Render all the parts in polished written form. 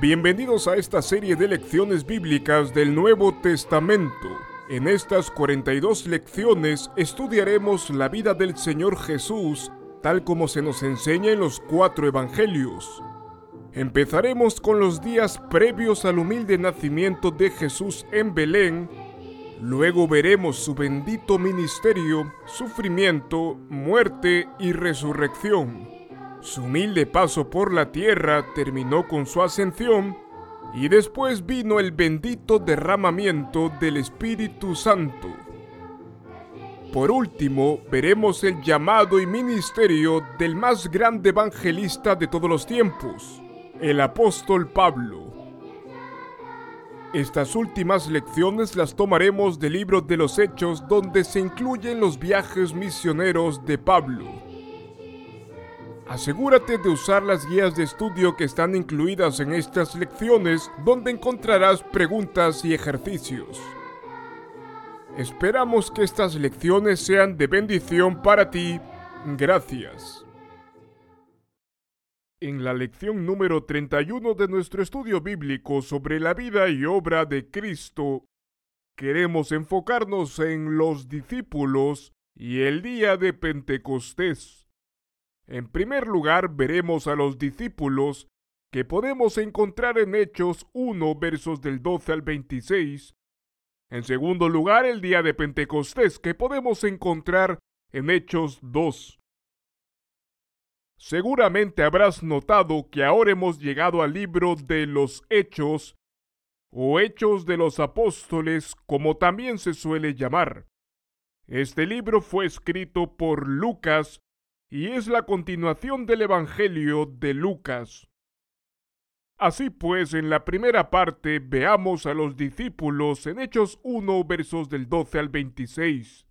Bienvenidos a esta serie de lecciones bíblicas del Nuevo Testamento. En estas 42 lecciones estudiaremos la vida del Señor Jesús, tal como se nos enseña en los 4 evangelios. Empezaremos con los días previos al humilde nacimiento de Jesús en Belén. Luego veremos su bendito ministerio, sufrimiento, muerte y resurrección. Su humilde paso por la tierra terminó con su ascensión y después vino el bendito derramamiento del Espíritu Santo. Por último, veremos el llamado y ministerio del más grande evangelista de todos los tiempos, el apóstol Pablo. Estas últimas lecciones las tomaremos del libro de los Hechos, donde se incluyen los viajes misioneros de Pablo. Asegúrate de usar las guías de estudio que están incluidas en estas lecciones, donde encontrarás preguntas y ejercicios. Esperamos que estas lecciones sean de bendición para ti. Gracias. En la lección número 31 de nuestro estudio bíblico sobre la vida y obra de Cristo, queremos enfocarnos en los discípulos y el día de Pentecostés. En primer lugar, veremos a los discípulos que podemos encontrar en Hechos 1, versos del 12 al 26. En segundo lugar, el día de Pentecostés, que podemos encontrar en Hechos 2. Seguramente habrás notado que ahora hemos llegado al libro de los Hechos, o Hechos de los Apóstoles, como también se suele llamar. Este libro fue escrito por Lucas, y es la continuación del Evangelio de Lucas. Así pues, en la primera parte veamos a los discípulos en Hechos 1, versos del 12 al 26.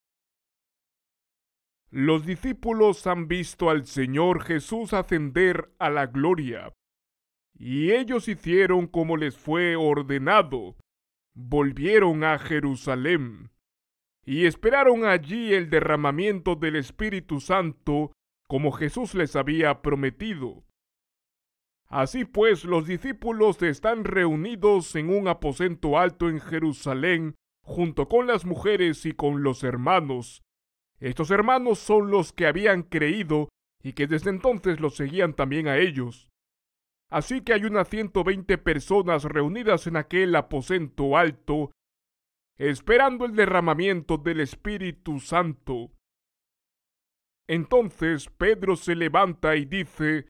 Los discípulos han visto al Señor Jesús ascender a la gloria, y ellos hicieron como les fue ordenado, volvieron a Jerusalén y esperaron allí el derramamiento del Espíritu Santo, como Jesús les había prometido. Así pues, los discípulos están reunidos en un aposento alto en Jerusalén, junto con las mujeres y con los hermanos. Estos hermanos son los que habían creído y que desde entonces los seguían también a ellos. Así que hay unas 120 personas reunidas en aquel aposento alto, esperando el derramamiento del Espíritu Santo. Entonces Pedro se levanta y dice: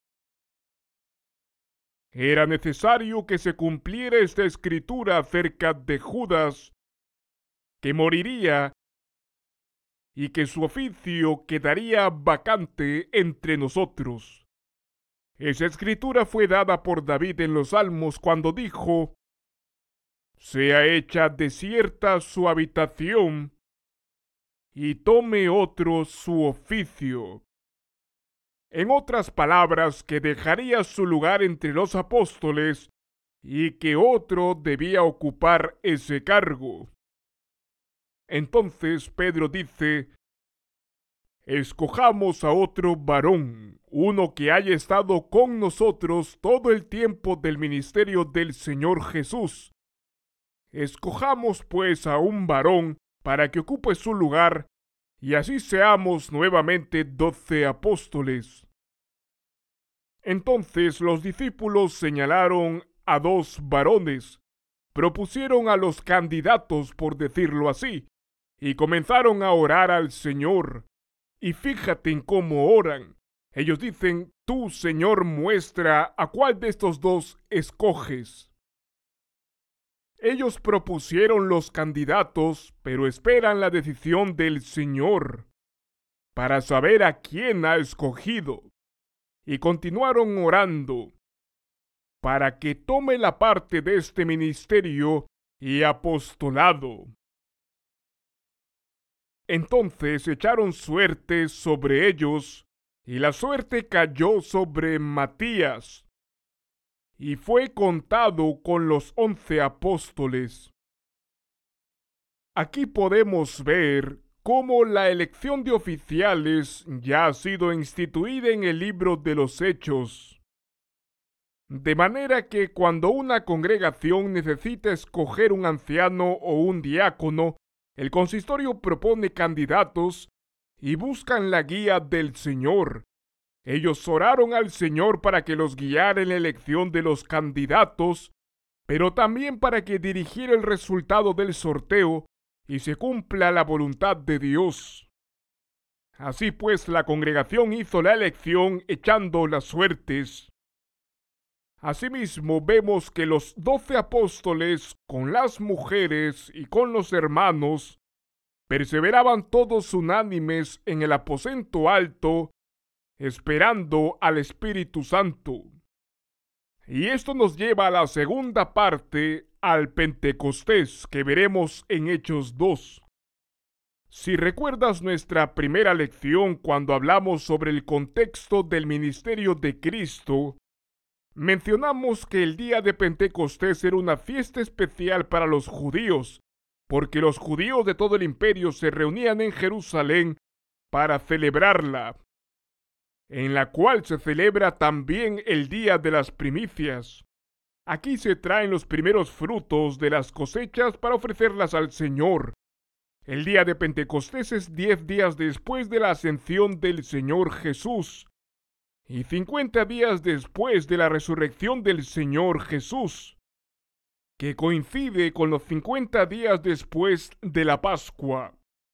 «Era necesario que se cumpliera esta escritura acerca de Judas, que moriría y que su oficio quedaría vacante entre nosotros». Esa escritura fue dada por David en los Salmos cuando dijo: «Sea hecha desierta su habitación, y tome otro su oficio». En otras palabras, que dejaría su lugar entre los apóstoles y que otro debía ocupar ese cargo. Entonces Pedro dice: «Escojamos a otro varón, uno que haya estado con nosotros todo el tiempo del ministerio del Señor Jesús. Escojamos pues a un varón para que ocupe su lugar, y así seamos nuevamente 12 apóstoles». Entonces los discípulos señalaron a 2 varones, propusieron a los candidatos, por decirlo así, y comenzaron a orar al Señor. Y fíjate en cómo oran. Ellos dicen: «Tú, Señor, muestra a cuál de estos 2 escoges». Ellos propusieron los candidatos, pero esperan la decisión del Señor para saber a quién ha escogido. Y continuaron orando para que tome la parte de este ministerio y apostolado. Entonces echaron suerte sobre ellos, y la suerte cayó sobre Matías, y fue contado con los 11 apóstoles. Aquí podemos ver cómo la elección de oficiales ya ha sido instituida en el libro de los Hechos. De manera que cuando una congregación necesita escoger un anciano o un diácono, el consistorio propone candidatos y buscan la guía del Señor. Ellos oraron al Señor para que los guiara en la elección de los candidatos, pero también para que dirigiera el resultado del sorteo y se cumpla la voluntad de Dios. Así pues, la congregación hizo la elección echando las suertes. Asimismo, vemos que los 12 apóstoles, con las mujeres y con los hermanos, perseveraban todos unánimes en el aposento alto, esperando al Espíritu Santo. Y esto nos lleva a la segunda parte, al Pentecostés, que veremos en Hechos 2. Si recuerdas nuestra primera lección cuando hablamos sobre el contexto del ministerio de Cristo, mencionamos que el día de Pentecostés era una fiesta especial para los judíos, porque los judíos de todo el imperio se reunían en Jerusalén para celebrarla, en la cual se celebra también el día de las primicias. Aquí se traen los primeros frutos de las cosechas para ofrecerlas al Señor. El día de Pentecostés es 10 días después de la ascensión del Señor Jesús y 50 días después de la resurrección del Señor Jesús, que coincide con los 50 días después de la Pascua.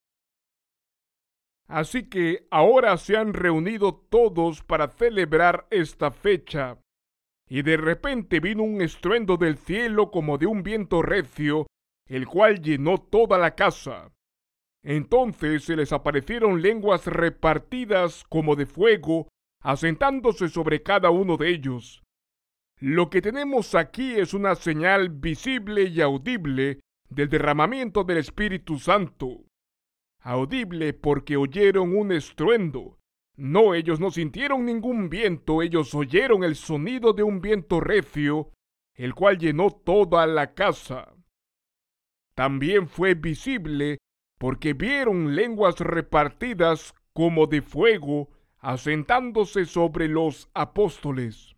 Así que ahora se han reunido todos para celebrar esta fecha, y de repente vino un estruendo del cielo como de un viento recio, el cual llenó toda la casa. Entonces se les aparecieron lenguas repartidas como de fuego, asentándose sobre cada uno de ellos. Lo que tenemos aquí es una señal visible y audible del derramamiento del Espíritu Santo. Audible porque oyeron un estruendo. No, ellos no sintieron ningún viento, ellos oyeron el sonido de un viento recio, el cual llenó toda la casa. También fue visible porque vieron lenguas repartidas como de fuego, asentándose sobre los apóstoles.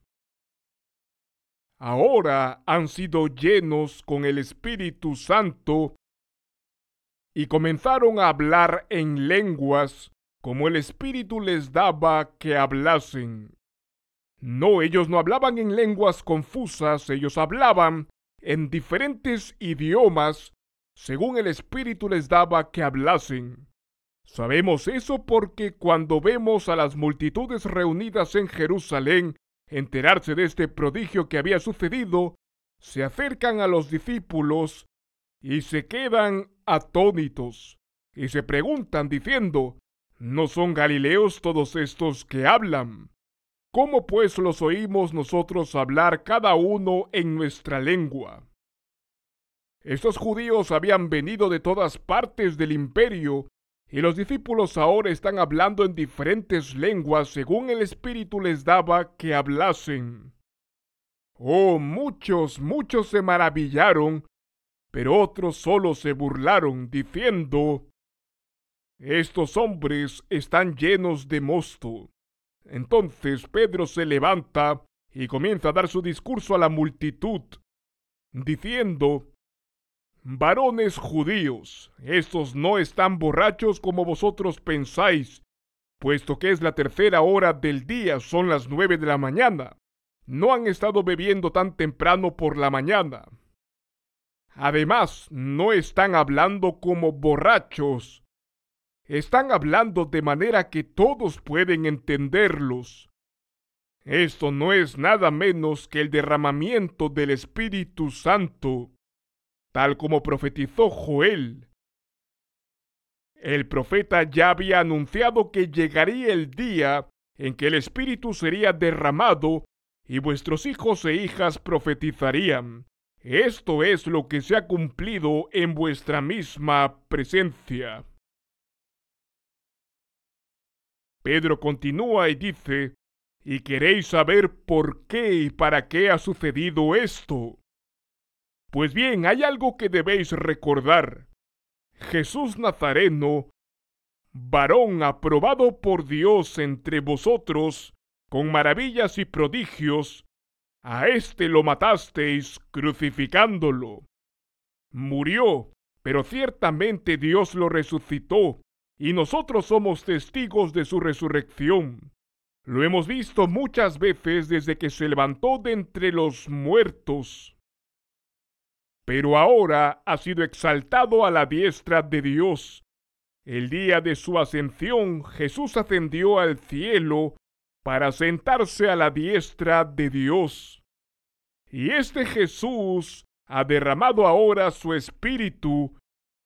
Ahora han sido llenos con el Espíritu Santo y comenzaron a hablar en lenguas como el Espíritu les daba que hablasen. No, ellos no hablaban en lenguas confusas, ellos hablaban en diferentes idiomas según el Espíritu les daba que hablasen. Sabemos eso porque cuando vemos a las multitudes reunidas en Jerusalén enterarse de este prodigio que había sucedido, se acercan a los discípulos y se quedan atónitos y se preguntan diciendo: ¿no son galileos todos estos que hablan? ¿Cómo pues los oímos nosotros hablar cada uno en nuestra lengua? Estos judíos habían venido de todas partes del imperio y los discípulos ahora están hablando en diferentes lenguas según el Espíritu les daba que hablasen. Oh, muchos se maravillaron, pero otros solo se burlaron, diciendo: estos hombres están llenos de mosto. Entonces Pedro se levanta y comienza a dar su discurso a la multitud, diciendo: varones judíos, estos no están borrachos como vosotros pensáis, puesto que es la 3:00 hora del día, son las 9 de la mañana. No han estado bebiendo tan temprano por la mañana. Además, no están hablando como borrachos. Están hablando de manera que todos pueden entenderlos. Esto no es nada menos que el derramamiento del Espíritu Santo, tal como profetizó Joel. El profeta ya había anunciado que llegaría el día en que el Espíritu sería derramado y vuestros hijos e hijas profetizarían. Esto es lo que se ha cumplido en vuestra misma presencia. Pedro continúa y dice: ¿y queréis saber por qué y para qué ha sucedido esto? Pues bien, hay algo que debéis recordar. Jesús Nazareno, varón aprobado por Dios entre vosotros, con maravillas y prodigios, A éste lo matasteis crucificándolo. Murió, pero ciertamente Dios lo resucitó, y nosotros somos testigos de su resurrección. Lo hemos visto muchas veces desde que se levantó de entre los muertos. Pero ahora ha sido exaltado a la diestra de Dios. El día de su ascensión, Jesús ascendió al cielo para sentarse a la diestra de Dios. Y este Jesús ha derramado ahora su espíritu,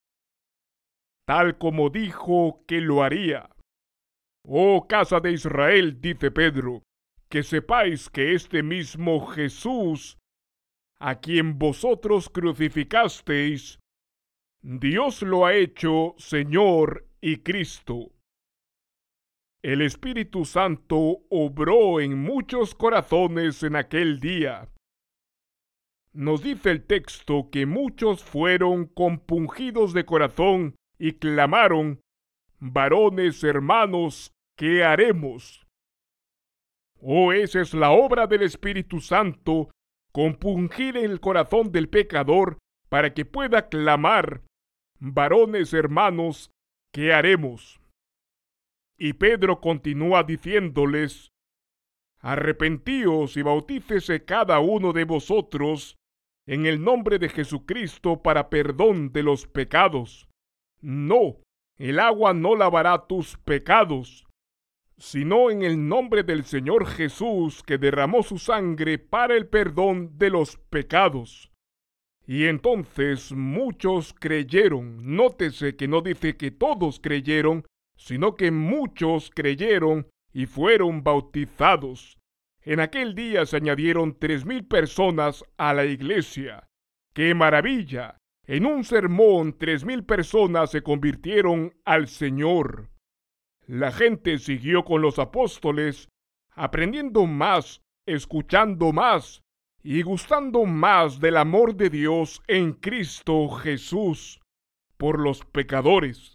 tal como dijo que lo haría. Oh casa de Israel, dice Pedro, que sepáis que este mismo Jesús, a quien vosotros crucificasteis, Dios lo ha hecho Señor y Cristo. El Espíritu Santo obró en muchos corazones en aquel día. Nos dice el texto que muchos fueron compungidos de corazón y clamaron: varones hermanos, ¿qué haremos? Oh, esa es la obra del Espíritu Santo, compungir el corazón del pecador para que pueda clamar: varones hermanos, ¿qué haremos? Y Pedro continúa diciéndoles: arrepentíos y bautícese cada uno de vosotros en el nombre de Jesucristo para perdón de los pecados. No, el agua no lavará tus pecados, sino en el nombre del Señor Jesús, que derramó su sangre para el perdón de los pecados. Y entonces muchos creyeron. Nótese que no dice que todos creyeron, sino que muchos creyeron y fueron bautizados. En aquel día se añadieron 3,000 personas a la iglesia. ¡Qué maravilla! En un sermón 3,000 personas se convirtieron al Señor. La gente siguió con los apóstoles, aprendiendo más, escuchando más y gustando más del amor de Dios en Cristo Jesús por los pecadores.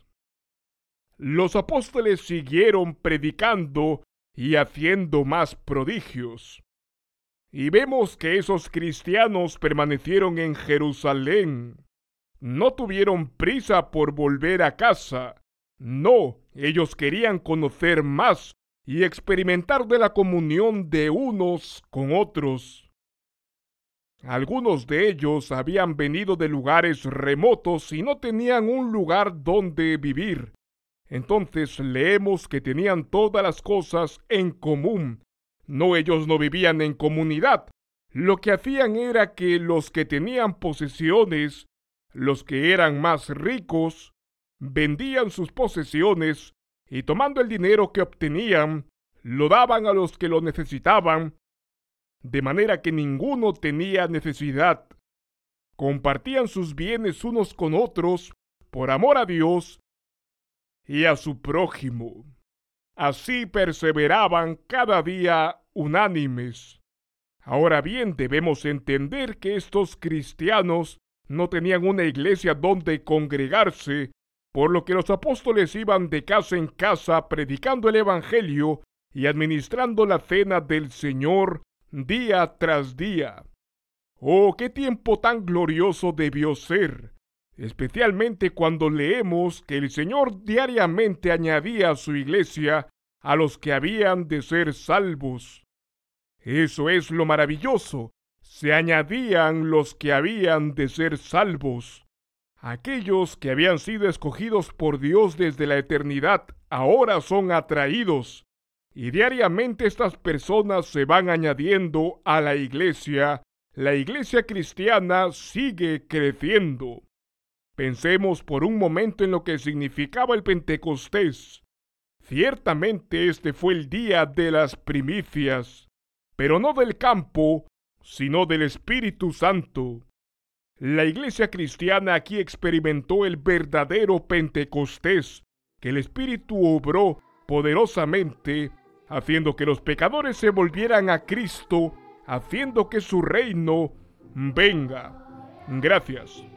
Los apóstoles siguieron predicando y haciendo más prodigios. Y vemos que esos cristianos permanecieron en Jerusalén. No tuvieron prisa por volver a casa. No, ellos querían conocer más y experimentar de la comunión de unos con otros. Algunos de ellos habían venido de lugares remotos y no tenían un lugar donde vivir. Entonces leemos que tenían todas las cosas en común. No, ellos no vivían en comunidad. Lo que hacían era que los que tenían posesiones, los que eran más ricos, vendían sus posesiones y tomando el dinero que obtenían, lo daban a los que lo necesitaban, de manera que ninguno tenía necesidad. Compartían sus bienes unos con otros por amor a Dios y a su prójimo. Así perseveraban cada día unánimes. Ahora bien, debemos entender que estos cristianos no tenían una iglesia donde congregarse, por lo que los apóstoles iban de casa en casa predicando el evangelio y administrando la cena del Señor día tras día. ¡Oh, qué tiempo tan glorioso debió ser! Especialmente cuando leemos que el Señor diariamente añadía a su iglesia a los que habían de ser salvos. Eso es lo maravilloso. Se añadían los que habían de ser salvos. Aquellos que habían sido escogidos por Dios desde la eternidad ahora son atraídos. Y diariamente estas personas se van añadiendo a la iglesia. La iglesia cristiana sigue creciendo. Pensemos por un momento en lo que significaba el Pentecostés. Ciertamente este fue el día de las primicias, pero no del campo, sino del Espíritu Santo. La iglesia cristiana aquí experimentó el verdadero Pentecostés, que el Espíritu obró poderosamente, haciendo que los pecadores se volvieran a Cristo, haciendo que su reino venga. Gracias.